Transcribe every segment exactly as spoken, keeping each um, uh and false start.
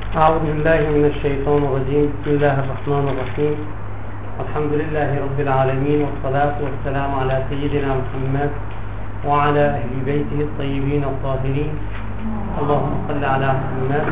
أعوذ بالله من الشيطان الرجيم. بسم الله الرحمن الرحيم. الحمد لله رب العالمين، والصلاة والسلام على سيدنا محمد وعلى أهل بيته الطيبين الطاهرين. اللهم صل على محمد.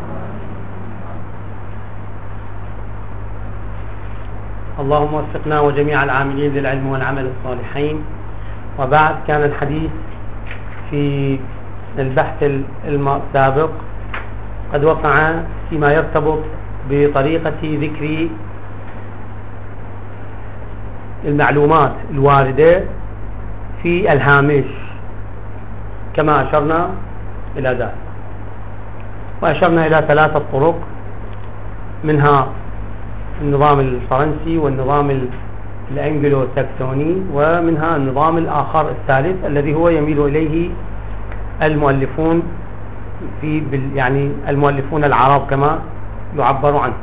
اللهم وفقنا وجميع العاملين للعلم والعمل الصالحين. وبعد، كان الحديث في البحث السابق قد وقع فيما يرتبط بطريقة ذكر المعلومات الواردة في الهامش كما أشرنا إلى ذلك، وأشرنا إلى ثلاثة طرق، منها النظام الفرنسي والنظام الأنجلو ساكسوني، ومنها النظام الآخر الثالث الذي هو يميل إليه المؤلفون في يعني المؤلفون العرب كما يعبر عنه.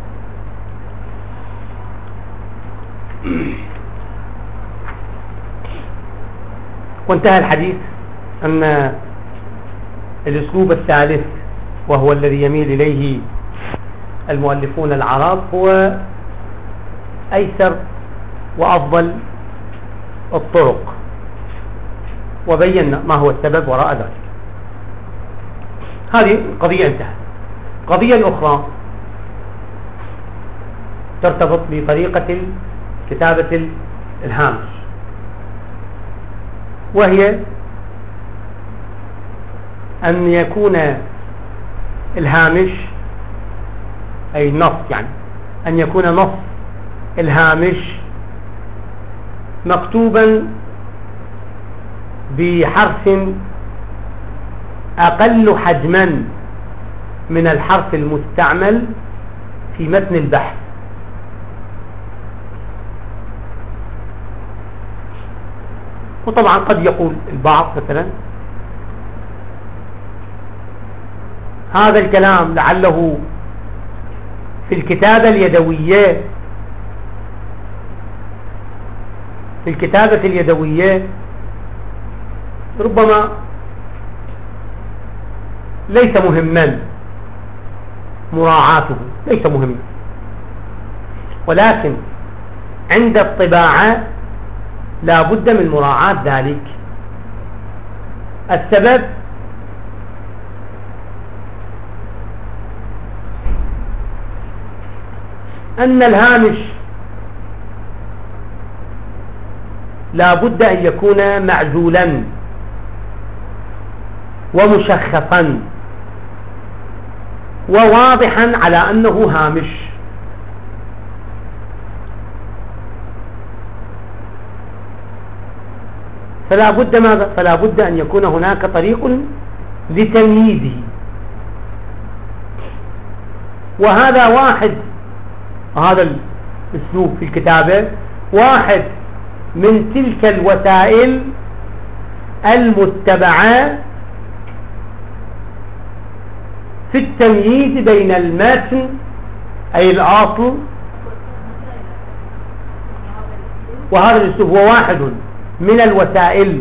وانتهى الحديث أن الأسلوب الثالث، وهو الذي يميل إليه المؤلفون العرب، هو أيسر وأفضل الطرق، وبينا ما هو السبب وراء ذلك. هذه قضية انتهت. قضية الأخرى ترتبط بطريقة كتابة الهامش، وهي أن يكون الهامش أي النص، يعني أن يكون نص الهامش مكتوبا بحرف أقل حجما من الحرف المستعمل في متن البحث. وطبعا قد يقول البعض مثلا هذا الكلام لعله في الكتابة اليدوية في الكتابة اليدوية ربما ليس مهما مراعاته، ليس مهما، ولكن عند الطباعة لا بد من مراعاة ذلك. السبب أن الهامش لا بد أن يكون معزولا ومشخصا وواضحا على أنه هامش. فلا بد ماذا؟ فلا بد أن يكون هناك طريق لتمييزه، وهذا واحد، هذا الأسلوب في الكتابة واحد من تلك الوسائل المتبعة في التمييز بين المتن أي الأصل، وهذا الأسلوب هو واحد من الوسائل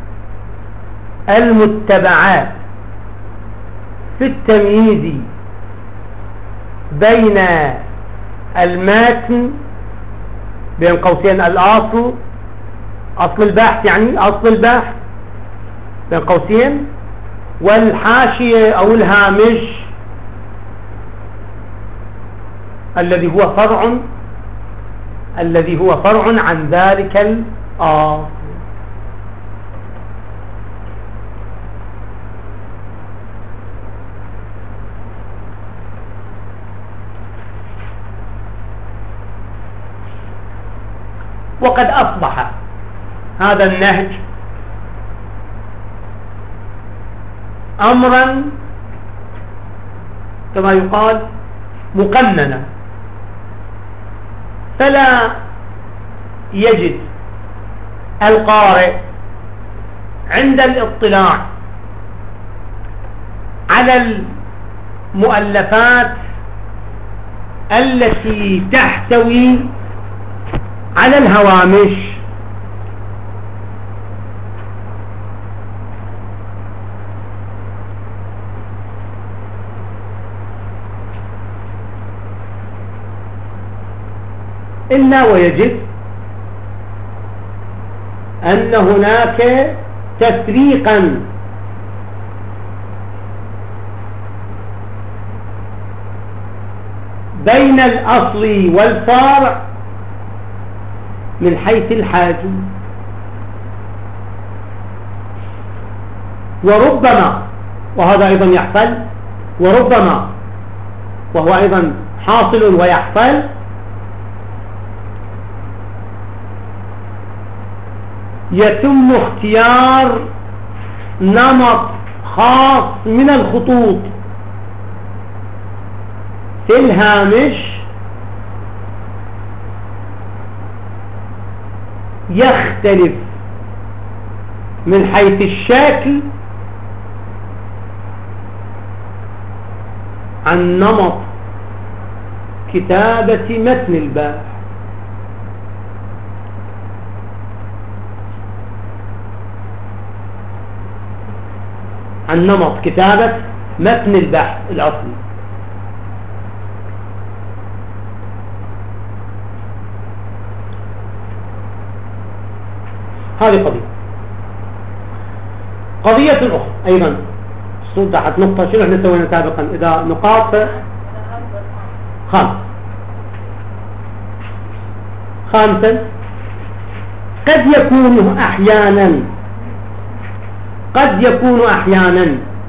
المتبعة في التمييز بين المتن بين قوسين الأصل، أصل البحث، يعني أصل البحث بين قوسين، والحاشية أو الهامش الذي هو فرع الذي هو فرع عن ذلك الأصل. وقد أصبح هذا النهج أمرا كما يقال مقننا، فلا يجد القارئ عند الاطلاع على المؤلفات التي تحتوي على الهوامش إلا ويجب أن هناك تفريقا بين الأصل والفرع من حيث الحاجة. وربما، وهذا أيضا يحصل، وربما وهو أيضا حاصل ويحصل، يتم اختيار نمط خاص من الخطوط في الهامش يختلف من حيث الشكل عن نمط كتابة متن الباحث. عن نمط كتابة متن البحث الأصلي. هذه قضية. قضية أخرى أيضا صدحت نقطة، شنو احنا سوينا سابقا؟ إذا نقاط خامس خامسا قد يكون أحيانا قد يكون أحيانا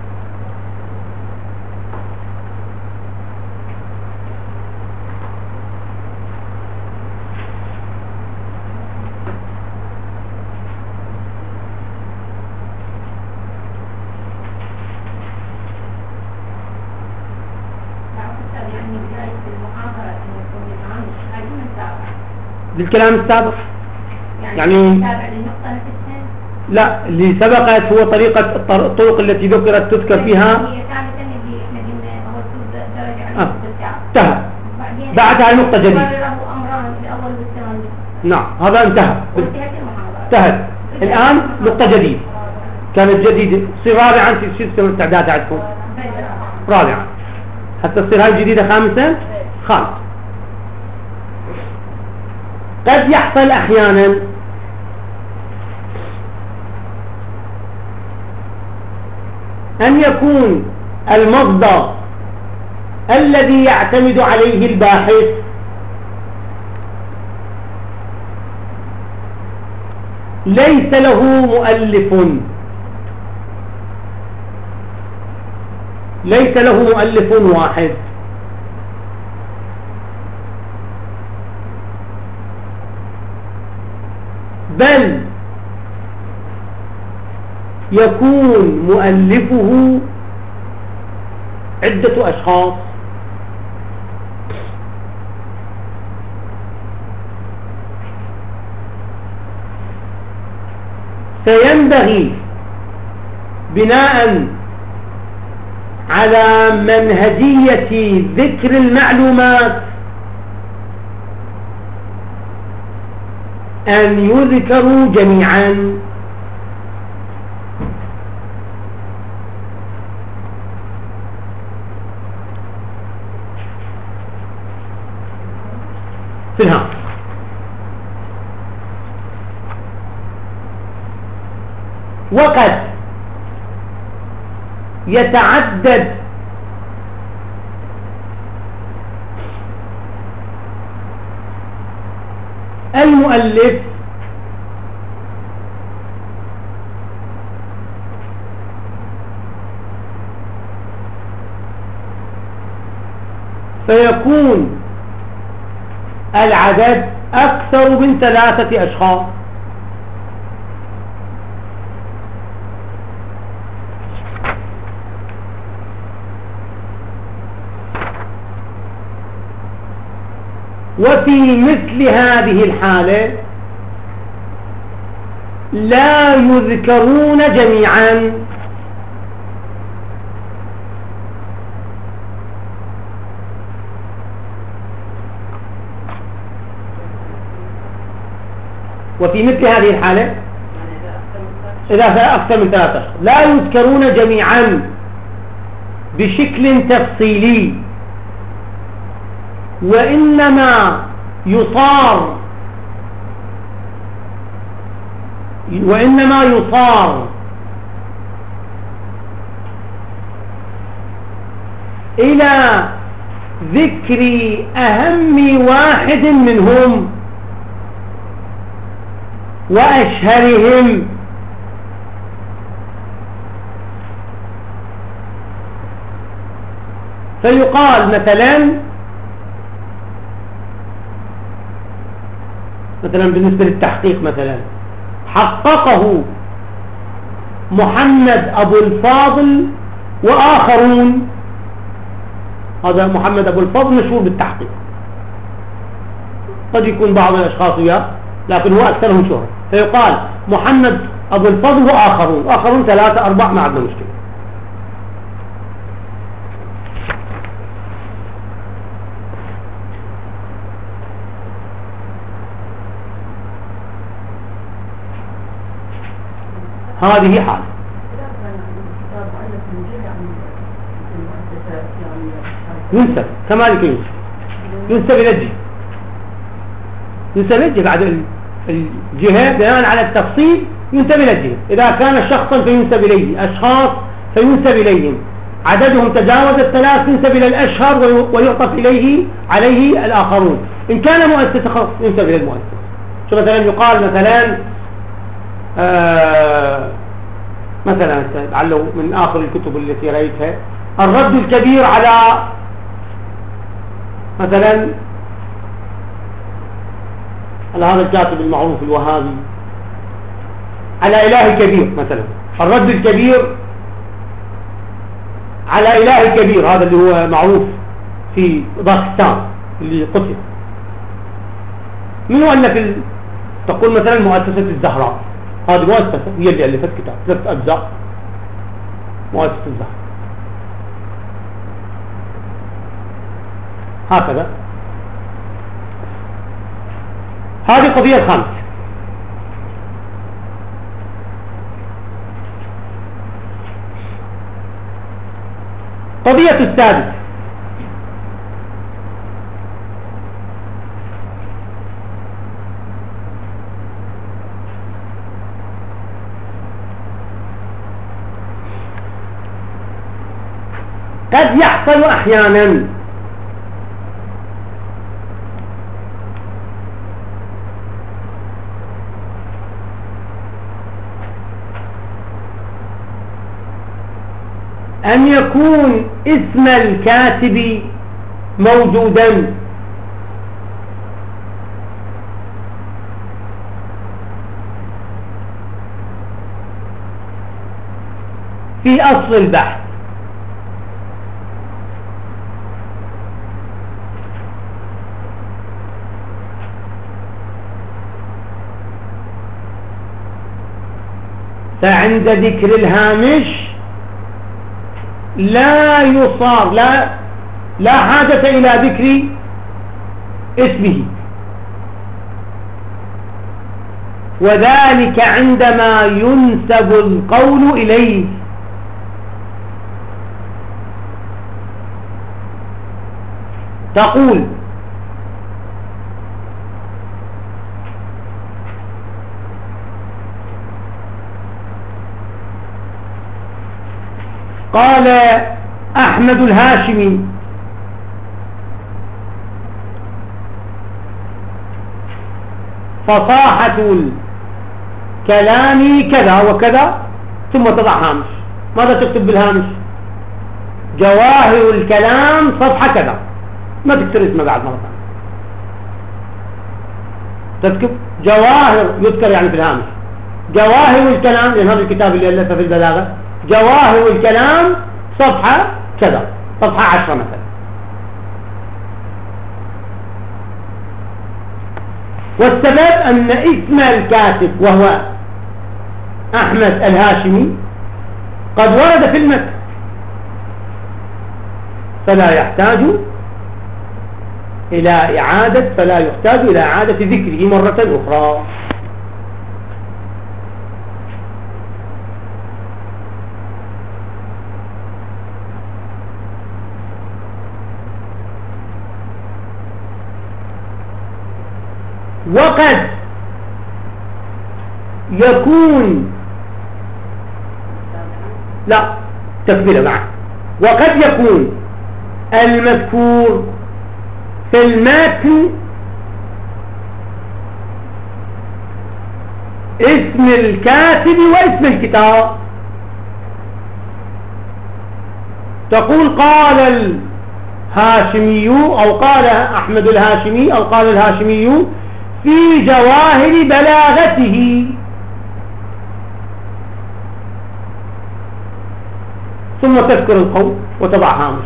بالكلام السابق يعني لا، اللي سبقت هو طريقة الطرق التي ذكرت تذكر فيها آه. انتهى بعدها نقطة جديدة. نعم هذا انتهى انتهت الآن نقطة جديدة كانت جديدة تصير رابعا. في شو تسوي الاستعداد عندكم؟ رابعا حتى تصير هاي الجديدة خامسا. خامس قد يحصل أحيانا أن يكون المصدر الذي يعتمد عليه الباحث ليس له مؤلف ليس له مؤلف واحد، بل يكون مؤلفه عدة أشخاص. فينبغي بناء على منهجية ذكر المعلومات أن يذكروا جميعا. في الهام وقد يتعدد المؤلف فيكون العدد أكثر من ثلاثة أشخاص. وفي مثل هذه الحالة لا يذكرون جميعا، وفي مثل هذه الحالة إذا أكثر من ثلاثة أشخاص لا يذكرون جميعا بشكل تفصيلي، وإنما يصار، وإنما يصار إلى ذكر أهم واحد منهم وأشهرهم. فيقال مثلا مثلا بالنسبة للتحقيق مثلا حققه محمد أبو الفاضل وآخرون. هذا محمد أبو الفاضل مشهور بالتحقيق، قد يكون بعض الأشخاص وياه لكن هو أكثرهم شهرة. فيقال محمد أبو الفضل وآخرون، آخرون ثلاثة أربع ما عندنا مشكلة. هذه حالة ينسب كمالك ينسب ينسب إلى الجهة ينسب إلى الجهة بعد الجهة بناء على التفصيل ينسب إلى الجهة. إذا كان شخصا فينسب إليه، أشخاص فينسب إليهم، عددهم تجاوز الثلاث ينسب إلى الأشهر ويعطف إليه عليه الآخرون. إن كان مؤسسة خاص ينسب إلى المؤسسة. شو مثلا يقال مثلا آه مثلا لعله من آخر الكتب التي رأيتها الرد الكبير على مثلا على هذا الكاتب المعروف الوهابي، على إله كبير مثلا، الرد الكبير على إله كبير، هذا اللي هو معروف في باكستان اللي قتل. من ألف ال... تقول مثلا مؤسسة الزهراء، هذه مؤسسة هي اللي ألفت كتاب ثلاث أجزاء، مؤسسة الزهراء. هكذا. هذه القضية الخامسة. قضية السادسة قد يحصل أحيانا أن يكون اسم الكاتب موجودا في أصل البحث، فعند ذكر الهامش لا يصار لا لا حاجة إلى ذكر اسمه، وذلك عندما ينسب القول إليه. تقول قال أحمد الهاشمي فصاحة الكلام كذا وكذا، ثم تضع هامش. ماذا تكتب بالهامش؟ جواهر الكلام صفحة كذا، ما تكتب اسمه بعد مرة ثانية، تكتب جواهر، يذكر يعني في الهامش جواهر الكلام، لأن هذا الكتاب اللي ألفه في البلاغة، جواهر الكلام صفحة كذا، صفحة عشرة مثلا. والسبب أن اسم الكاتب وهو أحمد الهاشمي قد ورد في المتن، فلا يحتاج إلى إعادة فلا يحتاج إلى إعادة ذكره مرة أخرى. وقد يكون لا تكملة معه. وقد يكون المذكور في المتن اسم الكاتب واسم الكتاب. تقول قال الهاشمي أو قال أحمد الهاشمي أو قال الهاشمي في جواهر بلاغته، ثم تذكر القول وتضع هامش.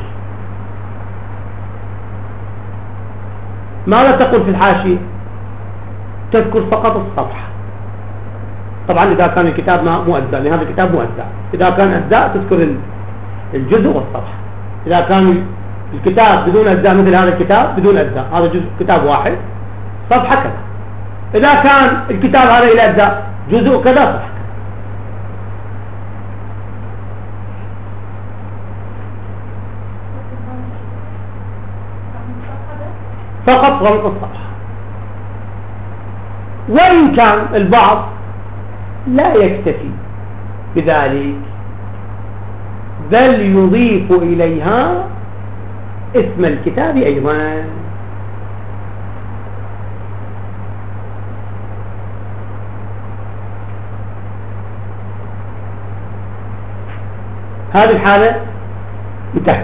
ماذا تقول في الحاشية؟ تذكر فقط الصفحة. طبعا إذا كان الكتاب مو أجزاء، لأن هذا الكتاب مو أجزاء. إذا كان أجزاء تذكر الجزء والصفحة. إذا كان الكتاب بدون أجزاء مثل هذا الكتاب بدون أجزاء، هذا جزء كتاب واحد صفحة كذا. إذا كان الكتاب هذا إلى أجزاء جزء كذا صفحة. فقط رمز الصفحة. وإن كان البعض لا يكتفي بذلك بل يضيف إليها اسم الكتاب أيضا. هذه الحالة انتهت.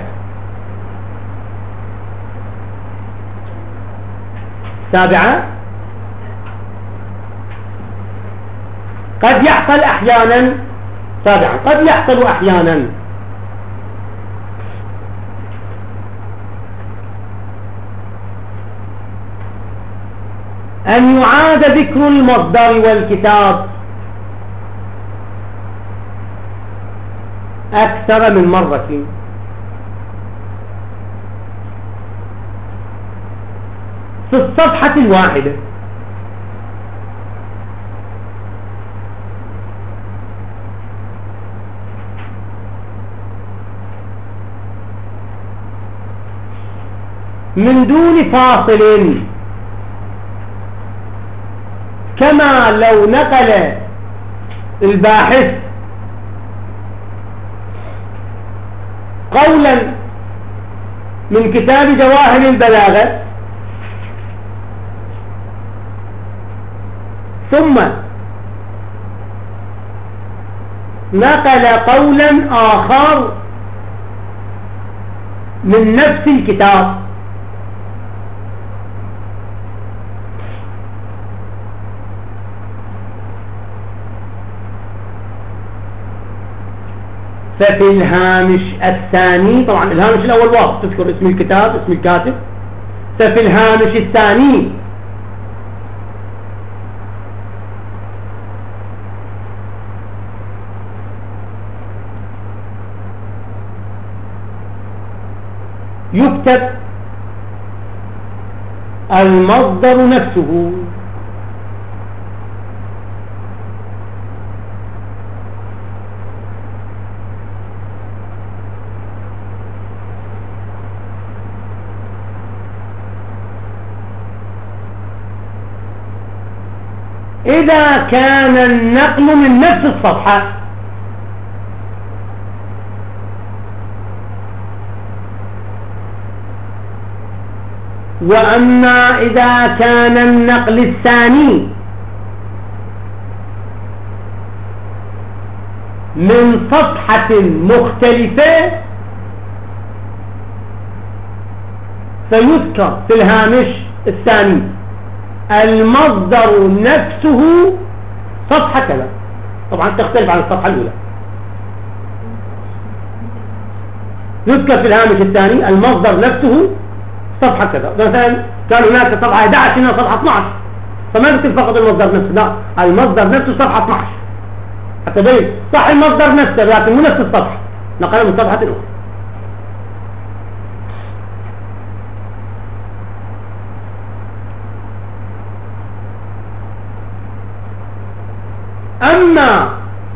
سابعة، قد يحصل أحيانا سابعا قد يحصل أحيانا أن يعاد ذكر المصدر والكتاب أكثر من مرة في الصفحة الواحدة. من دون فاصل، كما لو نقل الباحث قولا من كتاب جواهر البلاغة ثم نقل قولا آخر من نفس الكتاب، ففي الهامش الثاني، طبعا الهامش الأول واضح تذكر اسم الكتاب اسم الكاتب، ففي الهامش الثاني يكتب المصدر نفسه. إذا كان النقل من نفس الصفحة، وأما إذا كان النقل الثاني من صفحة مختلفة فيذكر في الهامش الثاني المصدر نفسه صفحة كذا. طبعا تختلف عن الصفحة الأولى. يذكر في الهامش الثاني المصدر نفسه صفحة كذا. مثلا كان هناك صفحة إحدى عشر هنا صفحة اثني عشر، فما يكتب فقط المصدر نفسه، لا، المصدر نفسه صفحة اثني عشر حتى بين صح المصدر نفسه لكن مو نفس الصفحة، نقله من صفحة أخرى. أما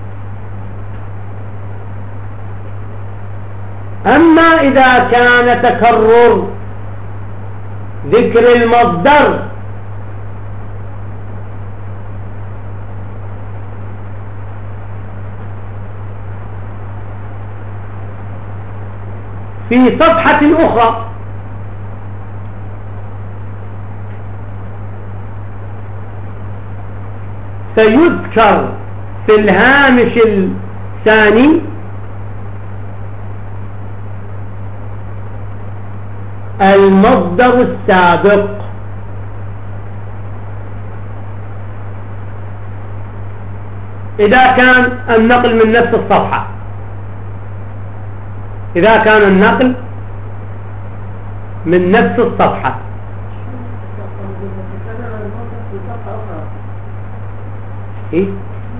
أما إذا كان تكرر ذكر المصدر في صفحة أخرى سيذكر في الهامش الثاني المصدر السابق. إذا كان النقل من نفس الصفحة إذا كان النقل من نفس الصفحة إيه؟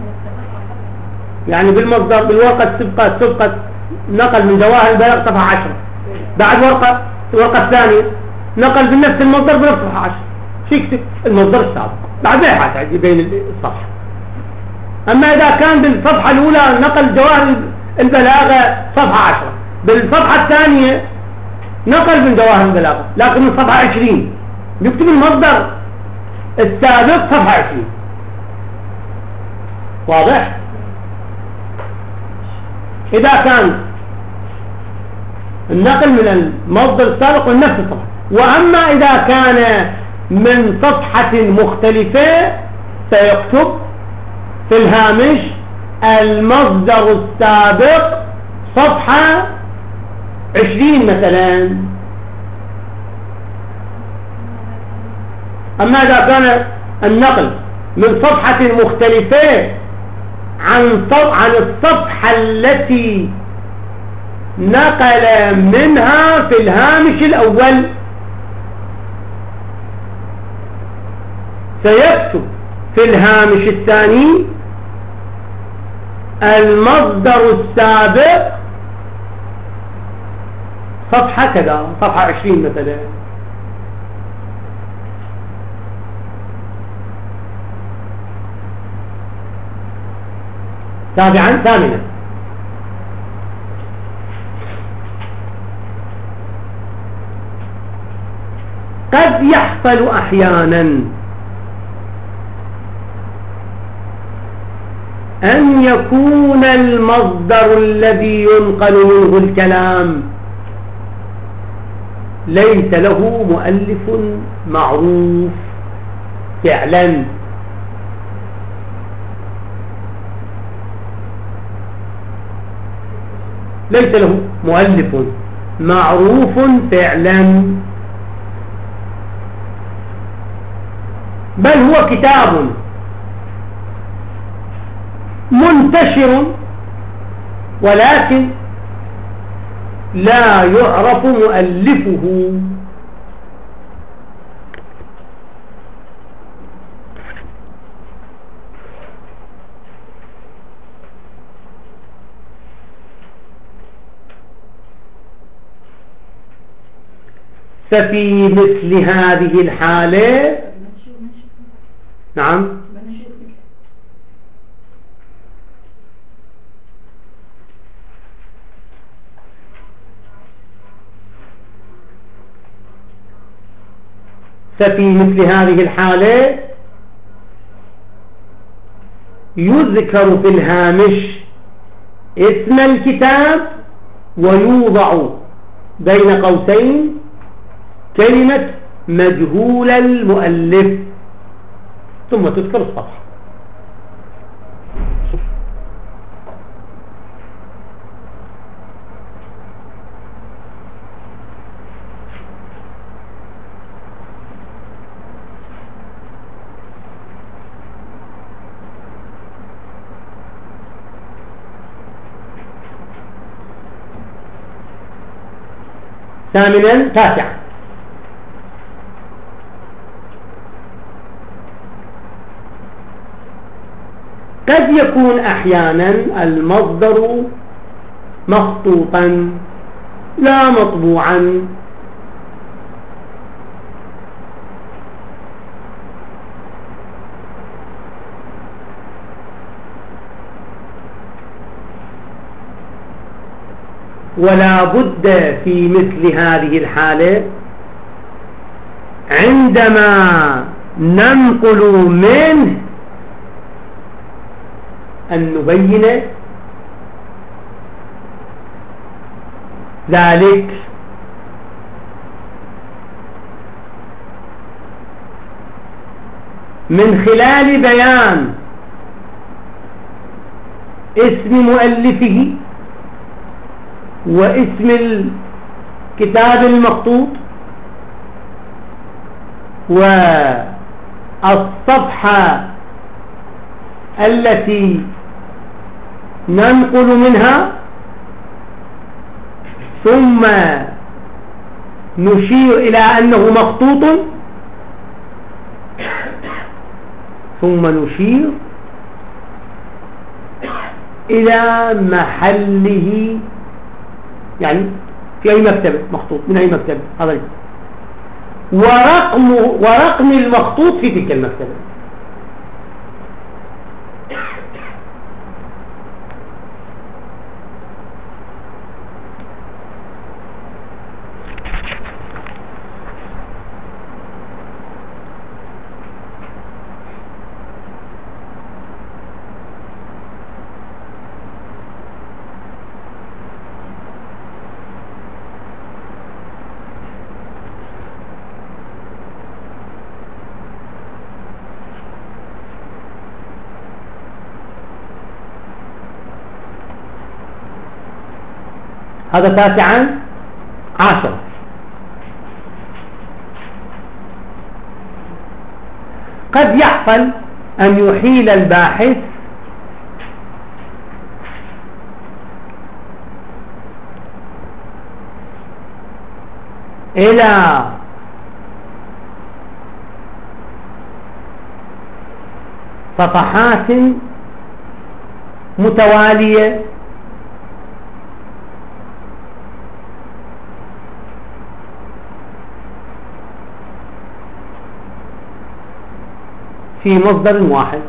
يعني بالمصدر بالورقة السبقة سبقة نقل من جواهر البلاغ صفحة عشرة، بعد ورقة الورقة الثانية نقل بنفس المصدر بنفس صفحة عشرة، شو يكتب؟ المصدر السابق، بعد ما يحتاج بين الصفحة. أما إذا كان بالصفحة الأولى نقل جواهر البلاغة صفحة عشرة، بالصفحة الثانية نقل من جواهر البلاغة لكن من صفحة عشرين، يكتب المصدر السابق صفحة عشرين. واضح؟ إذا كان النقل من المصدر السابق من نفس الصفحة. وأما إذا كان من صفحة مختلفة سيكتب في الهامش المصدر السابق صفحة عشرين مثلا. أما إذا كان النقل من صفحة مختلفة عن عن الصفحة التي نقل منها في الهامش الأول سيكتب في الهامش الثاني المصدر السابق صفحة كذا، صفحة عشرين مثلا. تابعا ثامنا قد يحصل أحيانا أن يكون المصدر الذي ينقل منه الكلام ليس له مؤلف معروف فعلا، ليس له مؤلف معروف فعلا، بل هو كتاب منتشر ولكن لا يعرف مؤلفه. ففي مثل هذه الحالة نعم ففي مثل هذه الحالة يذكر في الهامش اسم الكتاب ويوضع بين قوسين كلمة مجهول المؤلف ثم تذكر الصفحة. ثامنا تاسعا قد يكون أحيانا المصدر مخطوطا لا مطبوعا، ولا بد في مثل هذه الحالة عندما ننقل منه أن نبين ذلك من خلال بيان اسم مؤلفه واسم الكتاب المخطوط والصفحة التي ننقل منها، ثم نشير إلى أنه مخطوط، ثم نشير إلى محله، يعني في أي مكتبة مخطوط من أي مكتبة هذا، ورقم ورقم المخطوط في تلك المكتبة. هذا تاسعا عشر. قد يحصل أن يحيل الباحث إلى صفحات متوالية في مصدر واحد،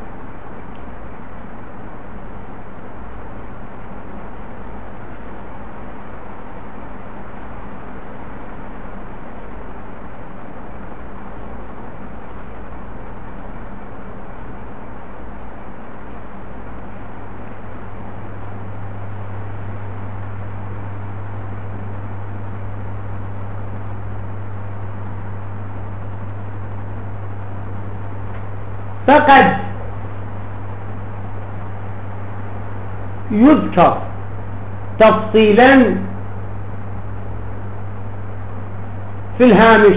فقد يذكر تفصيلا في الهامش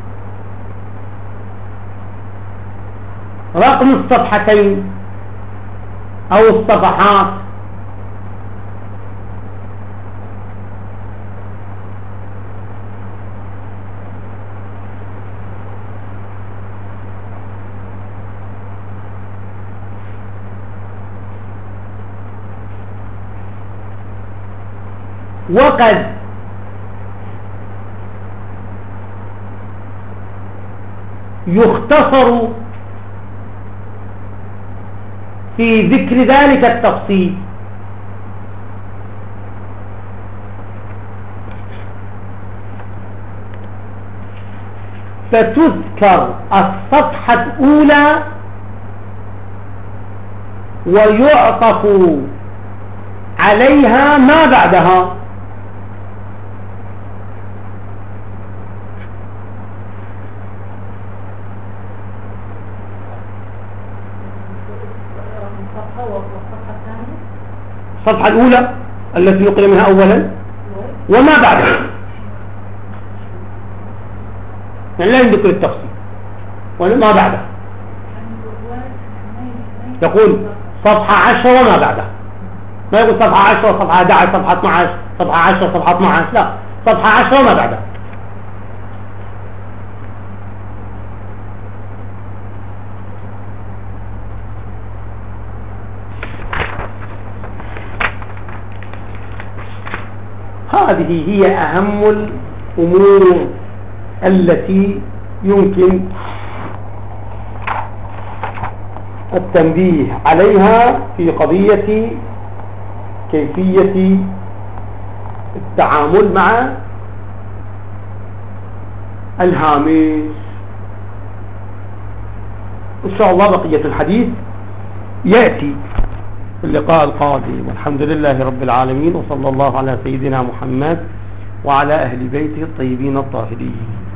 رقم الصفحتين أو الصفحات، وقد يختصر في ذكر ذلك التفصيل فتذكر الصفحة الأولى ويعطف عليها ما بعدها. الصفحة الأولى التي نقل منها أولا وما بعدها، يعني لا يذكر التفصيل وما بعدها، يقول صفحة عشرة وما بعدها، ما يقول صفحة عشرة صفحة أحد عشر صفحة اثني عشر صفحة عشرة صفحة اثني عشر، لا، صفحة عشرة وما بعدها. هذه هي أهم الأمور التي يمكن التنبيه عليها في قضية كيفية التعامل مع الهامش. إن شاء الله بقية الحديث يأتي في اللقاء القادم، والحمد لله رب العالمين، وصلى الله على سيدنا محمد وعلى أهل بيته الطيبين الطاهرين.